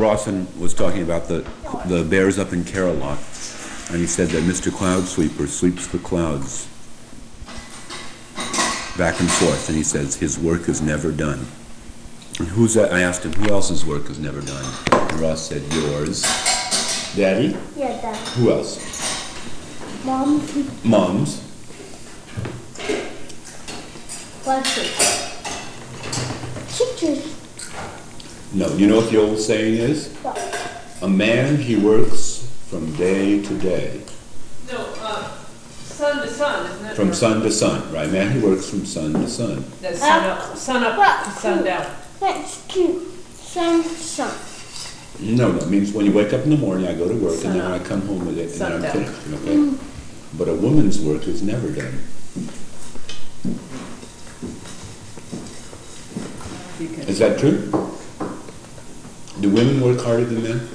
Rawson was talking about the bears up in Kerala, and he said that Mr. Cloud Sweeper sweeps the clouds back and forth, and he says his work is never done. And who's that? I asked him, who else's work is never done? And Ross said, yours. Daddy? Yeah, Daddy. Who else? Mom's. Mom's. What's it? Teachers. No, you know what the old saying is? What? A man, he works from day to day. No, sun to sun, isn't it? From sun to sun, right? Man, he works from sun to sun. That's sun up to sundown. That's cute. Sun. No, it means when you wake up in the morning, I go to work, and then when I come home with it, and then I'm Sundown. finished, okay? But a woman's work is never done. Is that true? Do women work harder than men?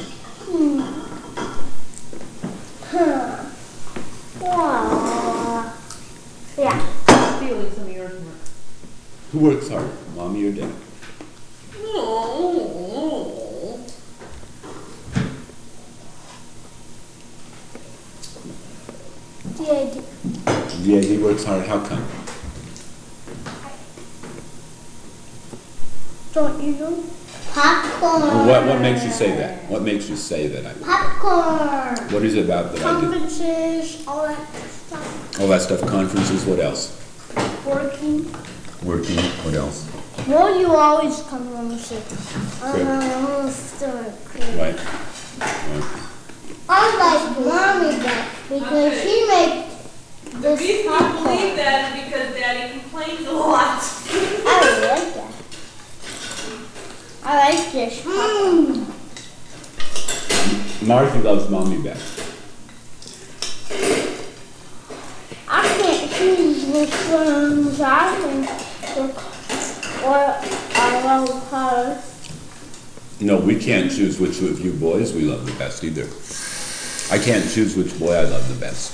Yeah. Stealing some of yours work. Who works harder, mommy or dad? Oh. Daddy. Yeah, he works hard. How come? Don't you know? Popcorn. What makes you say that? What makes you say that? Popcorn. What is it about that I do? Conferences, all that stuff. All that stuff, conferences, what else? Working. Working, what else? Well, you always come home and say, Great. right. Right. Right. I like Mommy back because she makes The this reason you popcorn. believe that is because Daddy complains a lot. I like that. I like this. Marcy loves mommy best. I can't choose which ones I think or I love her. No, we can't choose which of you boys we love the best either. I can't choose which boy I love the best.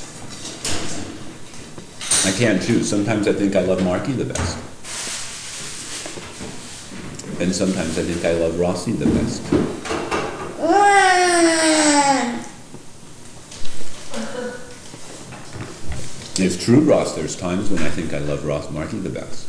I can't choose. Sometimes I think I love Marky the best. And sometimes I think I love Rossi the best. It's true, Ross. There's times when I think I love Marky the best.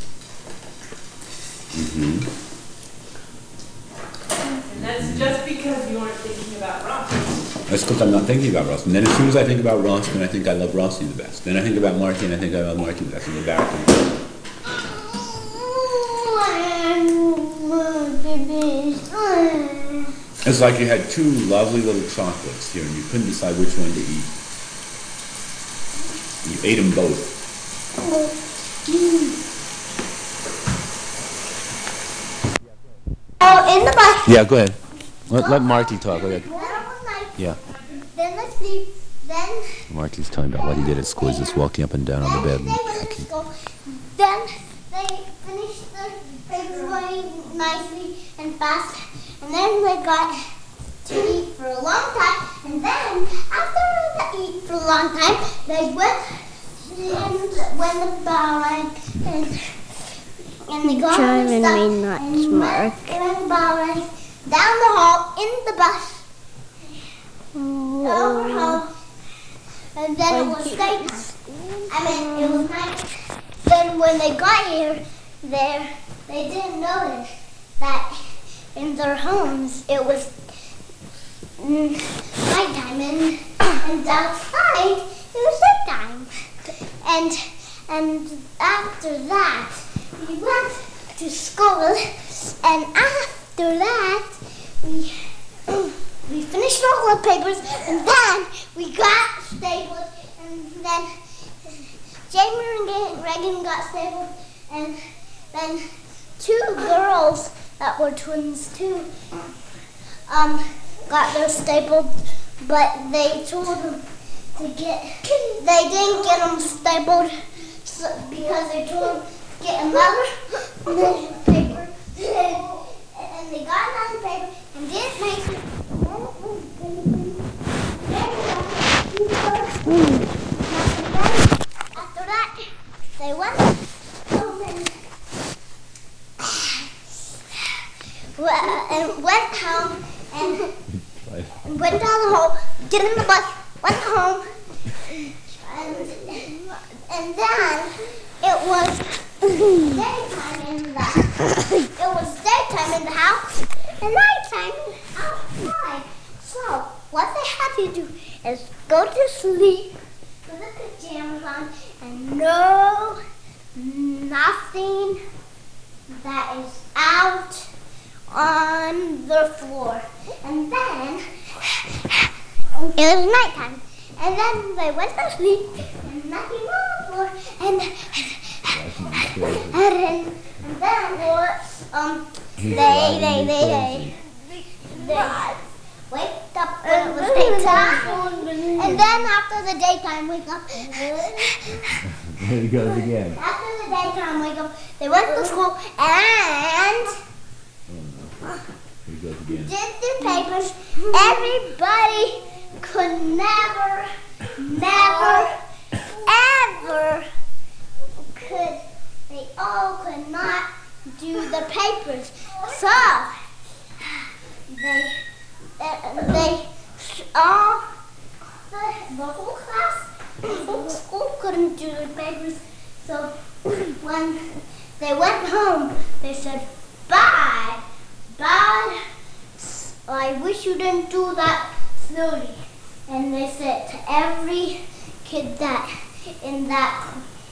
And that's just because you aren't thinking about Ross. That's because I'm not thinking about Ross. And then as soon as I think about Ross, then I think I love Rossi the best. Then I think about Marky and I think I love Marky the best. And go back. It's like you had two lovely little chocolates here and you couldn't decide which one to eat. You ate them both. Oh, in the bus. Yeah, go ahead. Let Marky talk. Go ahead. Yeah. Then let's sleep. Then. Marky's telling about what he did at school. He's just walking up and down on the bed and hacking. Then they finished the papers going nicely and fast. And then they got to eat for a long time. And then, after they eat for a long time, they went and when the bell rang and they got all the stuff and when the bell rang down the hall in the bus over home. And then it was night. It was night. Then when they got here, they didn't notice that in their homes it was nighttime and outside it was daytime. And after that we went to school, and after that we finished all the papers, and then we got stapled, and then Jamie and Reagan got stapled, and then two girls that were twins too got their stapled, but they told them they didn't get them stapled because they told them to get another paper, and they got another paper and didn't make it. After that, they went home and went home and went down the hall, get in the bus, went home, and then it was daytime in the house and nighttime outside. So what they had to do is go to sleep with the pajamas on and nothing that is out on the floor. And then it was nighttime. And then they went to sleep and nothing on the floor. And then they waked up when it was daytime. And then after the daytime wake up. There he goes again. After the daytime wake up, they went to school and Here he goes again. did their papers. Everybody could never, ever they all could not do the papers. So they all the whole class, the whole school couldn't do the papers. So when they went home, they said, "Bye, Dad. I wish you didn't do that slowly." And they said to every kid that in that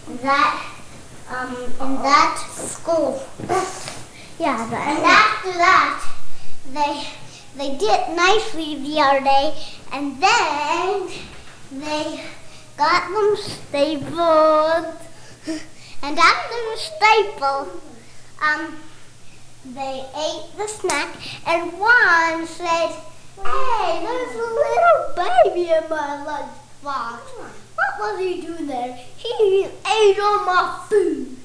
school. Yeah, and after that, they did nicely the other day, and then they got them stapled. And after the staple, they ate the snack, and one said, "Hey, there's a little baby in my lunchbox. What was he doing there? He ate all my food."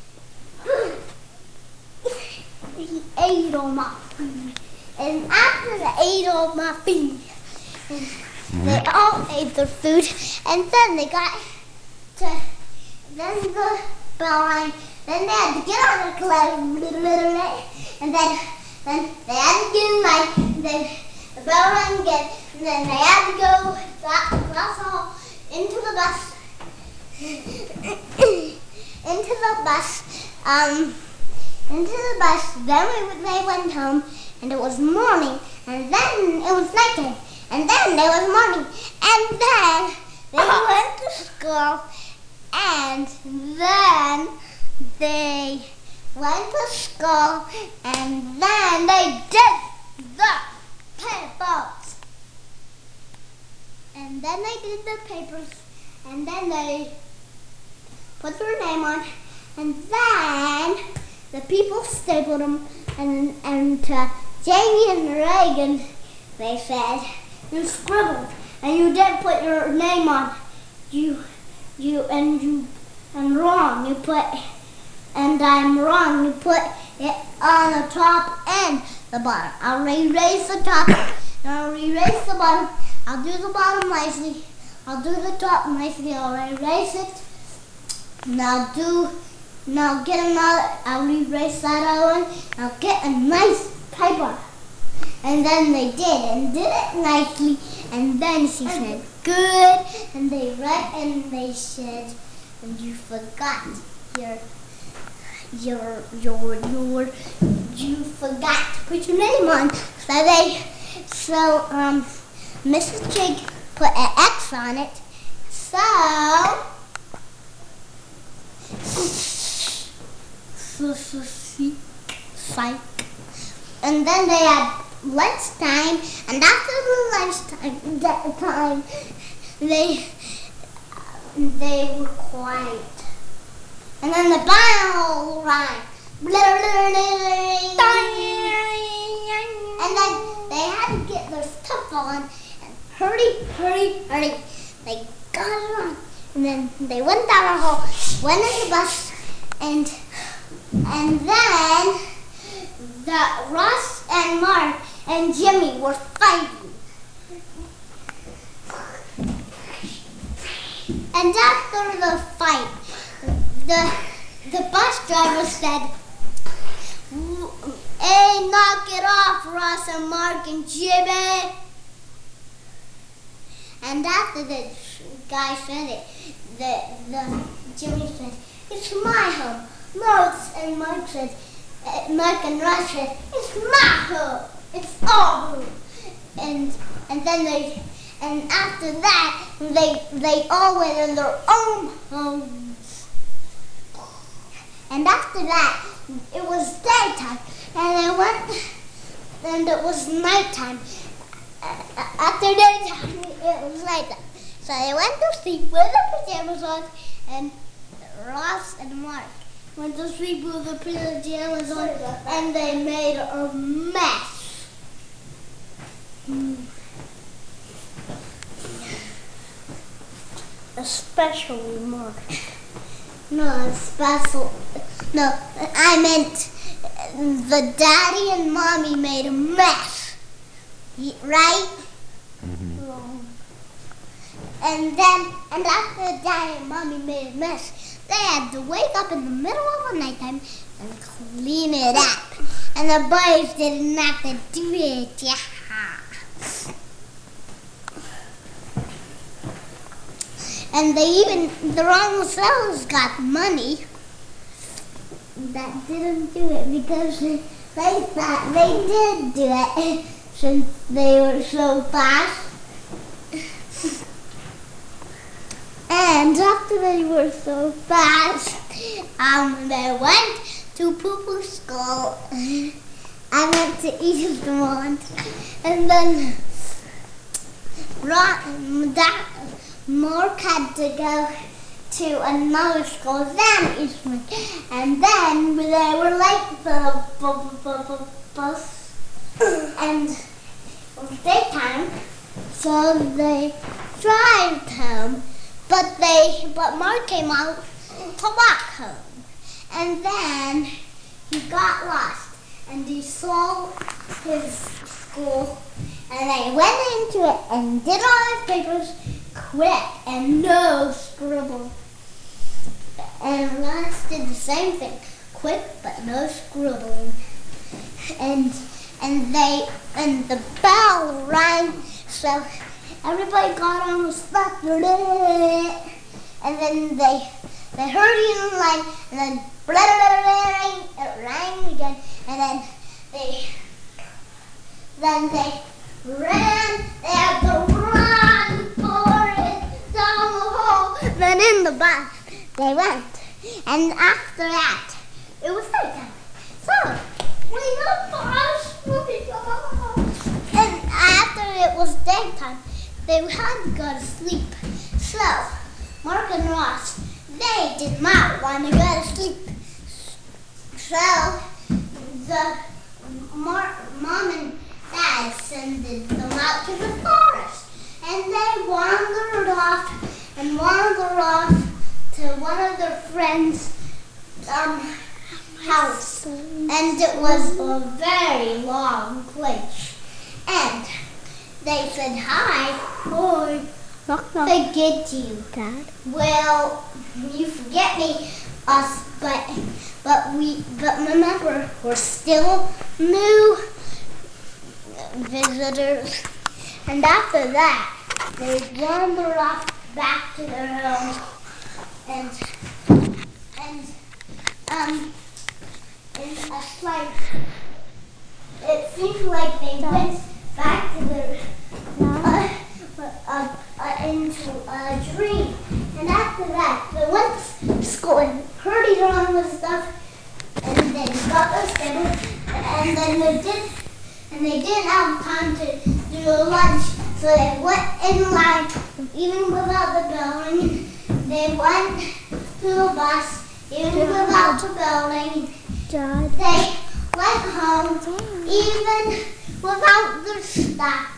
He ate all my food. And after they ate all my food, they all ate their food, and then they got to, then the bell rang, then they had to get on the class, and then they had to get in line, then the bell rang again, and then they had to go class hall, into the bus, then they went home, and it was morning, and then it was nighttime, and then there was morning, and then they went to school, and then they went to school, and then they did the papers. And then they did the papers, and then they put their name on, and then the people stapled them, and to Jamie and Reagan, they said, "You scribbled, and you didn't put your name on. And wrong. You put, and I'm wrong. You put it on the top and the bottom. I'll erase the top, and I'll erase the bottom. I'll do the bottom nicely. I'll do the top nicely. I'll erase it. Now get another. I'll erase that other one. I'll get a nice paper." And then they did it nicely. And then she said, "Good." And they read, and they said, "And you forgot you forgot to put your name on." So Mrs. Jig put an X on it. Psych. And then they had lunchtime, and after the lunchtime they were quiet. And then the bell rang. And then they had to get their stuff on, and hurry. They got it on. And then they went down the hall, went in the bus, and then Russ and Mark and Jimmy were fighting. And after the fight, the bus driver said, Hey, knock it off, Ross and Mark and Jimmy. And after the guy said it, the Jimmy said, it's my home. Mark and Ross said, it's my home. It's our home. And after that, they all went in their own homes. And after that, it was daytime, and it was nighttime. After daytime, it was nighttime. So they went to sleep with their pajamas on, and Ross and Mark went to sleep with their pajamas on, and they made a mess. Especially Mark. No, I meant the daddy and mommy made a mess, right? Mm-hmm. And after daddy and mommy made a mess, they had to wake up in the middle of the nighttime and clean it up. And the boys didn't have to do it. Yeah. And the wrong fellows got money that didn't do it because they thought they did do it since they were so fast. And after they were so fast, they went to Poo-Poo School. I went to Eastmont, and then Mark had to go to another school than Eastman, and then they were late for the bus, and it was daytime, so they drive home, but Mark came out to walk home, and then he got lost, and he saw his school, and they went into it and did all his papers quick and no scribble. And Ross did the same thing, quick but no scribbling. And the bell rang, so everybody got on the spot. And then they hurried in line, and then it rang again, and then they ran. They had to run for it down the hall. Then in the bus they went, and after that it was nighttime. So we got bus. And after it was daytime, they had to go to sleep. So Mark and Ross, they did not want to go to sleep. So the mom and dad sent them out to the forest, and they wandered off to one of their friends' house, and it was a very long place. And they said, "Hi, boy, forget you, Dad." Well, you forget me, us, but remember, we're still new visitors. And after that, they wandered off back to their home, and it's like it seems like they went back to their into a dream. And after that, they went to school and hurried on with stuff, and then got their schedule, and then they didn't have time to do lunch, so they went in line, even without the bell ringing. They went to the bus, even without the bell ringing. They went home, even without their stuff.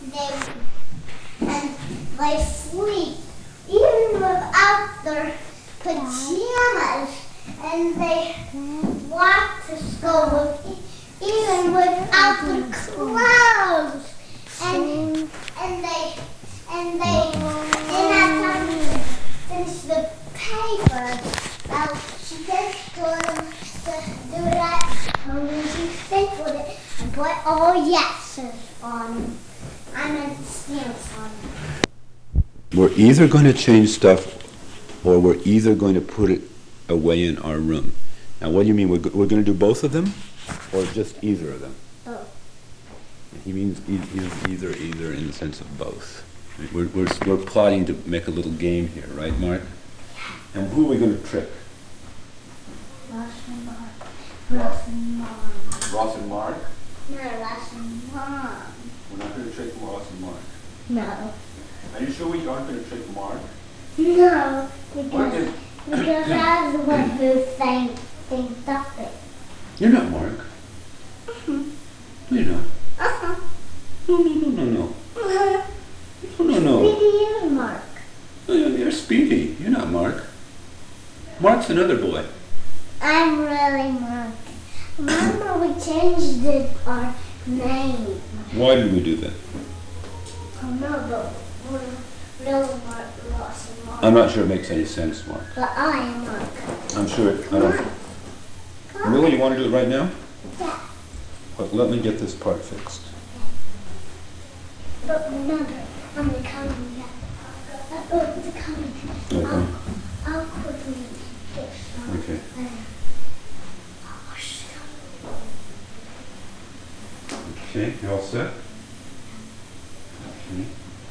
They sleep, even without their pajamas, and they walk to school even without their clothes. And they didn't have time to finish the paper. Well, she just told them do that, I'm going to stick with it and put all yeses on it. I meant stamps on it. We're either going to change stuff or we're either going to put it away in our room. Now, what do you mean? We're going to do both of them or just either of them? Both. He means either in the sense of both. We're plotting to make a little game here, right, Mark? And who are we going to trick? Ross and Mark. Ross and Mom. Ross and Mark? No, Ross and Mom. We're not going to trick Ross and Mark. No. Are you sure we aren't going to trick Mark? No, because I was the one who thinks up it. You're not Mark. No, you're not. No. Speedy is Mark. No, you're Speedy. You're not Mark. Mark's another boy. I'm really Mark. Remember we changed our name. Why did we do that? No, but we're really Mark, Ross and Mark. I'm not sure it makes any sense, Mark. But I am Mark. I'm sure it, I don't. Really, you want to do it right now? Yeah. But let me get this part fixed. But remember, I'm the coming. The coming. Okay. I'll quickly get some. Okay. Okay, you all set? Okay.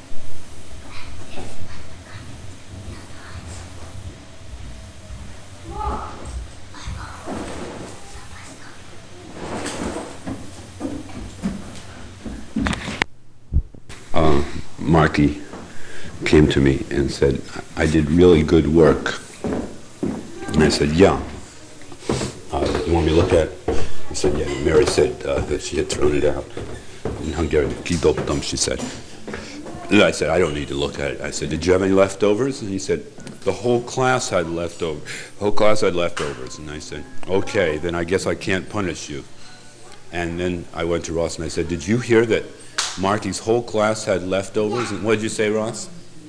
Marky came to me and said, I did really good work. And I said, yeah. You want me to look at it? He said, yeah. Mary said that she had thrown it out. In Hungarian, kidobtam, she said. And I said, I don't need to look at it. I said, did you have any leftovers? And he said, the whole class had leftovers. The whole class had leftovers. And I said, okay, then I guess I can't punish you. And then I went to Ross and I said, did you hear that Marky's whole class had leftovers? And what did you say, Ross?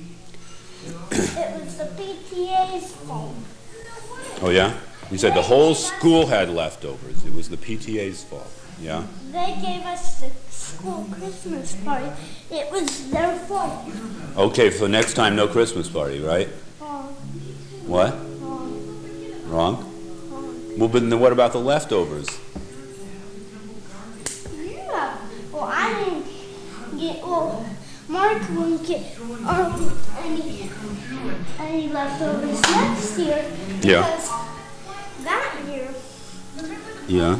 It was the PTA's fault. Oh, yeah? You said the whole school had leftovers. It was the PTA's fault. Yeah? They gave us the school Christmas party. It was their fault. Okay, so next time, no Christmas party, right? What? Wrong? Well, but then what about the leftovers? Yeah. Well, I didn't get, Mark won't get any leftovers next year. Yeah. Because that year, Yeah.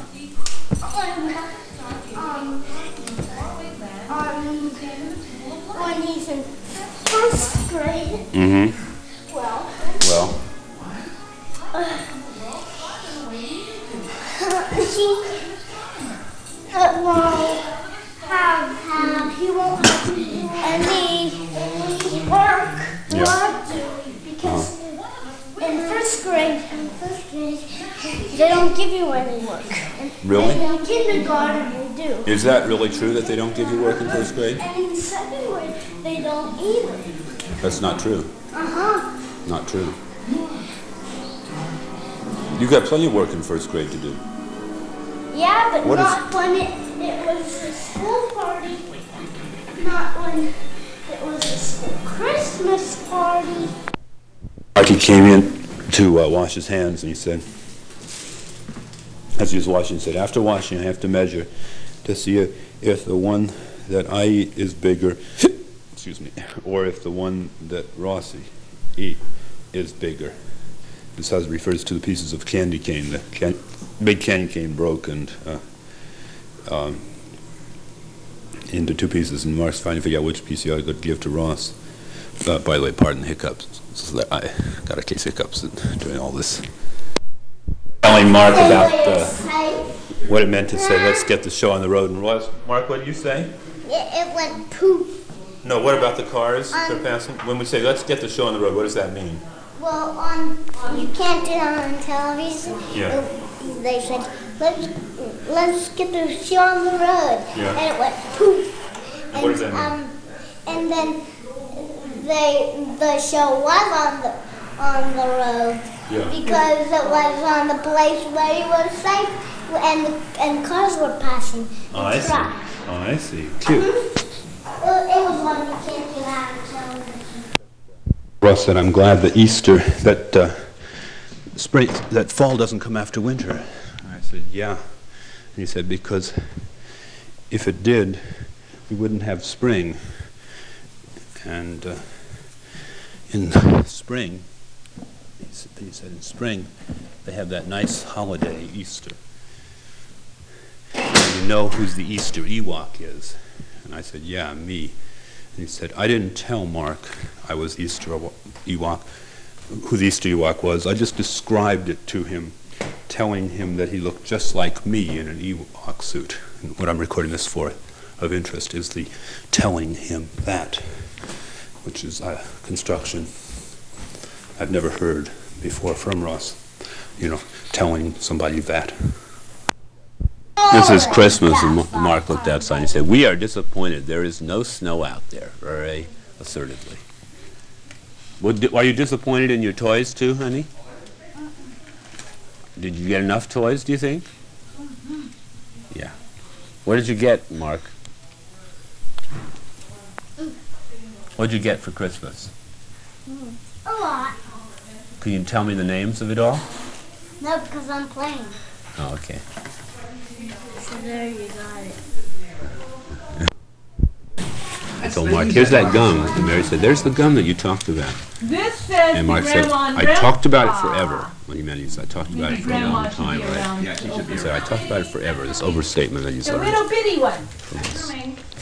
when he's in first grade, well, he won't have any work to do because in first grade, they don't give you any work. Really? And in kindergarten, they do. Is that really true that they don't give you work in first grade? And in second grade, they don't either. That's not true. Uh-huh. Not true. You got plenty of work in first grade to do. Yeah, but What not when it was a school party. Not when it was a school Christmas party. Marky came in to wash his hands, and he said, as he was washing, he said, after washing, I have to measure to see if the one that I eat is bigger, excuse me, or if the one that Rossi eat is bigger. This refers to the pieces of candy cane. The big candy cane broke and into two pieces, and Mark's trying to figure out which piece he ought to give to Ross. By the way, pardon the hiccups. I got a case of hiccups during all this. Telling Mark about what it meant to say, let's get the show on the road. And Mark, what did you say? It went poof. No, what about the cars they're passing? When we say, let's get the show on the road, what does that mean? Well, you can't do it on television. Yeah. They said, let's get the show on the road. Yeah. And it went poof. And what does that mean? And then the show was on on the road because it was on the place where he was safe and cars were passing. Oh, I see. Trucks. Oh, I see. Cute. It was one you can't get out of television. Russ said, I'm glad that Easter, that spring, that fall doesn't come after winter. I said, yeah. And he said, because if it did, we wouldn't have spring. And in spring, he said in spring, they have that nice holiday, Easter. And you know who's the Easter Ewok is? And I said, yeah, me. And he said, I didn't tell Mark I was Easter Ewok, who the Easter Ewok was. I just described it to him, telling him that he looked just like me in an Ewok suit. And what I'm recording this for of interest is the telling him that, which is a construction I've never heard before from Ross. You know, telling somebody that. This is Christmas, and Mark looked outside and he said, we are disappointed. There is no snow out there, very assertively. Are you disappointed in your toys too, honey? Did you get enough toys, do you think? Yeah. What did you get, Mark? What did you get for Christmas? A lot. Can you tell me the names of it all? No, because I'm playing. Oh, okay. So there you got it. I told Mark, here's that gum. And Mary said, there's the gum that you talked about. This says And Mark said, I talked about it forever. When he meant it, he said, I talked about it for a long time, right? Yeah, He said, I talked about it forever, this overstatement that you The said. little bitty one.